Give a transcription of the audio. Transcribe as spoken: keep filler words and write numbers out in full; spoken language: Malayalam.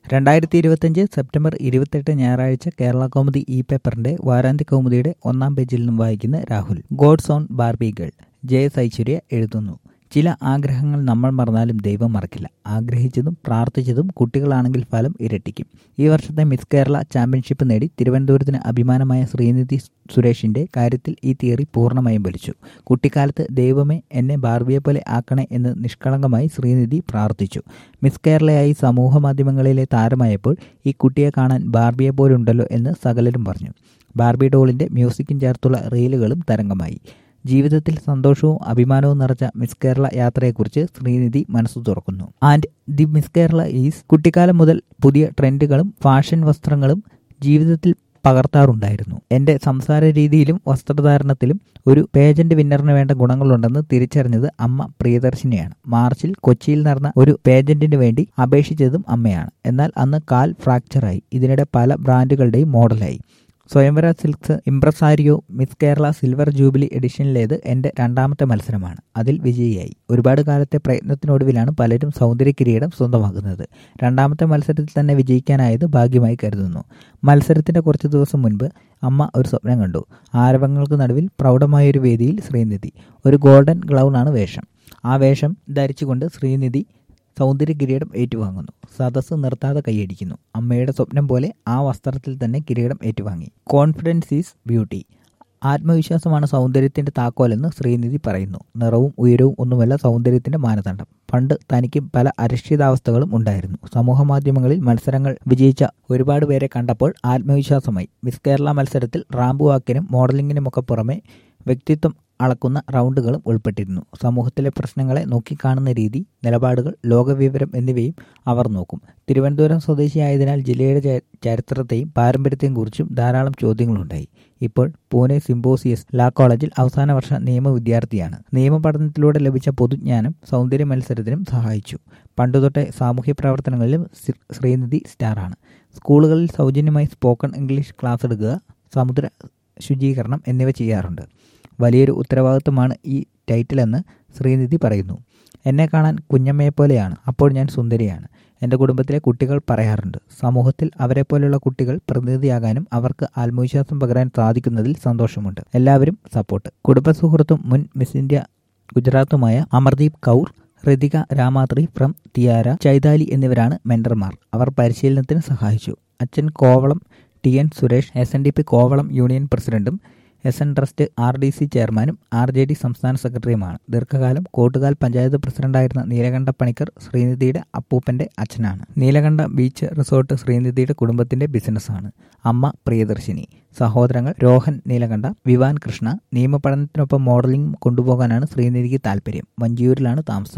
രണ്ടായിരത്തി ഇരുപത്തിയഞ്ച് സെപ്റ്റംബർ ഇരുപത്തെട്ട് ഞായറാഴ്ച കേരള കൗമുദി ഇ പേപ്പറിന്റെ വാരാന്ത്യ കൗമുദിയുടെ ഒന്നാം പേജിൽ നിന്നും വായിക്കുന്ന Rahul. God's own Barbie girl. J S Aishwarya എഴുതുന്നു. ചില ആഗ്രഹങ്ങൾ നമ്മൾ മറന്നാലും ദൈവം മറക്കില്ല. ആഗ്രഹിച്ചതും പ്രാർത്ഥിച്ചതും കുട്ടികളാണെങ്കിൽ ഫലം ഇരട്ടിക്കും. ഈ വർഷത്തെ മിസ് കേരള ചാമ്പ്യൻഷിപ്പ് നേടി തിരുവനന്തപുരത്തിന് അഭിമാനമായ ശ്രീനിധി സുരേഷിന്റെ കാര്യത്തിൽ ഈ തിയറി പൂർണ്ണമായും ഫലിച്ചു. കുട്ടിക്കാലത്ത് ദൈവമേ എന്നെ ബാർബിയെ പോലെ ആക്കണേ എന്ന് നിഷ്കളങ്കമായി ശ്രീനിധി പ്രാർത്ഥിച്ചു. മിസ് കേരളയായി സമൂഹ മാധ്യമങ്ങളിലെ താരമായപ്പോൾ ഈ കുട്ടിയെ കാണാൻ ബാർബിയെ പോലുണ്ടല്ലോ എന്ന് സകലരും പറഞ്ഞു. ബാർബി ഡോളിന്റെ മ്യൂസിക്കും ചേർത്തുള്ള റീലുകളും തരംഗമായി. ജീവിതത്തിൽ സന്തോഷവും അഭിമാനവും നിറച്ച മിസ് കേരള യാത്രയെക്കുറിച്ച് ശ്രീനിധി മനസ്സു തുറക്കുന്നു. And the miss Kerala is കുട്ടിക്കാലം മുതൽ പുതിയ ട്രെൻഡുകളും ഫാഷൻ വസ്ത്രങ്ങളും ജീവിതത്തിൽ പകർത്താറുണ്ടായിരുന്നു. എൻ്റെ സംസാര രീതിയിലും വസ്ത്രധാരണത്തിലും ഒരു പേജന്റ് വിന്നറിന് വേണ്ട ഗുണങ്ങളുണ്ടെന്ന് തിരിച്ചറിഞ്ഞത് അമ്മ പ്രിയദർശിനിയാണ്. മാർച്ചിൽ കൊച്ചിയിൽ നടന്ന ഒരു പേജന്റിന് വേണ്ടി അപേക്ഷിച്ചതും അമ്മയാണ്. എന്നാൽ അന്ന് കാൽ ഫ്രാക്ചറായി. ഇതിനിടെ പല ബ്രാൻഡുകളുടെയും മോഡലായി. Swayamvara silks impresario miss Kerala silver jubilee എഡിഷനിലേത് എൻ്റെ രണ്ടാമത്തെ മത്സരമാണ്. അതിൽ വിജയിയായി. ഒരുപാട് കാലത്തെ പ്രയത്നത്തിനൊടുവിലാണ് പലരും സൗന്ദര്യ കിരീടം സ്വന്തമാക്കുന്നത്. രണ്ടാമത്തെ മത്സരത്തിൽ തന്നെ വിജയിക്കാനായത് ഭാഗ്യമായി കരുതുന്നു. മത്സരത്തിൻ്റെ കുറച്ച് ദിവസം മുൻപ് അമ്മ ഒരു സ്വപ്നം കണ്ടു. ആരവങ്ങൾക്ക് നടുവിൽ പ്രൗഢമായൊരു വേദിയിൽ ശ്രീനിധി. ഒരു ഗോൾഡൻ ഗ്ലൗണാണ് വേഷം. ആ വേഷം ധരിച്ചുകൊണ്ട് ശ്രീനിധി സൗന്ദര്യ കിരീടം ഏറ്റുവാങ്ങുന്നു. സദസ്സ് നിർത്താതെ കൈയടിക്കുന്നു. അമ്മയുടെ സ്വപ്നം പോലെ ആ വസ്ത്രത്തിൽ തന്നെ കിരീടം ഏറ്റുവാങ്ങി. Confidence is beauty. ആത്മവിശ്വാസമാണ് സൗന്ദര്യത്തിന്റെ താക്കോലെന്ന് ശ്രീനിധി പറയുന്നു. നിറവും ഉയരവും ഒന്നുമല്ല സൗന്ദര്യത്തിന്റെ മാനദണ്ഡം. പണ്ട് തനിക്ക് പല അരക്ഷിതാവസ്ഥകളും ഉണ്ടായിരുന്നു. സമൂഹ മാധ്യമങ്ങളിൽ മത്സരങ്ങൾ വിജയിച്ച ഒരുപാട് പേരെ കണ്ടപ്പോൾ ആത്മവിശ്വാസമായി. മിസ് കേരള മത്സരത്തിൽ റാമ്പ് വാക്കിനും മോഡലിങ്ങിനുമൊക്കെ പുറമെ വ്യക്തിത്വം അളക്കുന്ന റൗണ്ടുകളും ഉൾപ്പെട്ടിരുന്നു. സമൂഹത്തിലെ പ്രശ്നങ്ങളെ നോക്കിക്കാണുന്ന രീതി, നിലപാടുകൾ, ലോകവിവരം എന്നിവയും അവർ നോക്കും. തിരുവനന്തപുരം സ്വദേശിയായതിനാൽ ജില്ലയുടെ ചരിത്രത്തെയും പാരമ്പര്യത്തെയും കുറിച്ചും ധാരാളം ചോദ്യങ്ങളുണ്ടായി. ഇപ്പോൾ പൂനെ സിംബോസിയസ് ലാ കോളേജിൽ അവസാന വർഷ നിയമ വിദ്യാർത്ഥിയാണ്. നിയമ പഠനത്തിലൂടെ ലഭിച്ച പൊതുജ്ഞാനം സൗന്ദര്യ മത്സരത്തിനും സഹായിച്ചു. പണ്ടുതൊട്ടേ സാമൂഹ്യ പ്രവർത്തനങ്ങളിലും ശ്രീനിധി സ്റ്റാറാണ്. സ്കൂളുകളിൽ സൗജന്യമായി സ്പോക്കൺ ഇംഗ്ലീഷ് ക്ലാസ് എടുക്കുക, സമുദ്ര ശുചീകരണം എന്നിവ ചെയ്യാറുണ്ട്. വലിയൊരു ഉത്തരവാദിത്വമാണ് ഈ ടൈറ്റിലെന്ന് ശ്രീനിധി പറയുന്നു. എന്നെ കാണാൻ കുഞ്ഞമ്മയെപ്പോലെയാണ്, അപ്പോൾ ഞാൻ സുന്ദരിയാണ്. എൻ്റെ കുടുംബത്തിലെ കുട്ടികൾ പറയാറുണ്ട്. സമൂഹത്തിൽ അവരെപ്പോലെയുള്ള കുട്ടികൾ പ്രതിനിധിയാകാനും അവർക്ക് ആത്മവിശ്വാസം പകരാൻ സാധിക്കുന്നതിൽ സന്തോഷമുണ്ട്. എല്ലാവരും സപ്പോർട്ട്. കുടുംബസുഹൃത്തും മുൻ മിസ് ഇന്ത്യ ഗുജറാത്തുമായ അമർദീപ് കൗർ, ഋതിക രാമാത്രി ഫ്രം തിയാര, ചൈതാലി എന്നിവരാണ് മെന്റർമാർ. അവർ പരിശീലനത്തിന് സഹായിച്ചു. അച്ഛൻ Kovalam T N Suresh S N D P Kovalam union പ്രസിഡന്റും S N trust R D C ചെയർമാനും ആർ ജെ ഡി സംസ്ഥാന സെക്രട്ടറിയുമാണ്. ദീർഘകാലം കോട്ടുകാൽ പഞ്ചായത്ത് പ്രസിഡന്റായിരുന്ന നീലകണ്ഠ പണിക്കർ ശ്രീനിധിയുടെ അപ്പൂപ്പന്റെ അച്ഛനാണ്. നീലകണ്ഠ ബീച്ച് റിസോർട്ട് ശ്രീനിധിയുടെ കുടുംബത്തിന്റെ ബിസിനസ്സാണ്. അമ്മ പ്രിയദർശിനി. സഹോദരങ്ങൾ രോഹൻ നീലകണ്ഠ, വിവാൻ കൃഷ്ണ. നിയമപഠനത്തിനൊപ്പം മോഡലിംഗ് കൊണ്ടുപോകാനാണ് ശ്രീനിധിക്ക് താല്പര്യം. വഞ്ചിയൂരിലാണ് താമസം.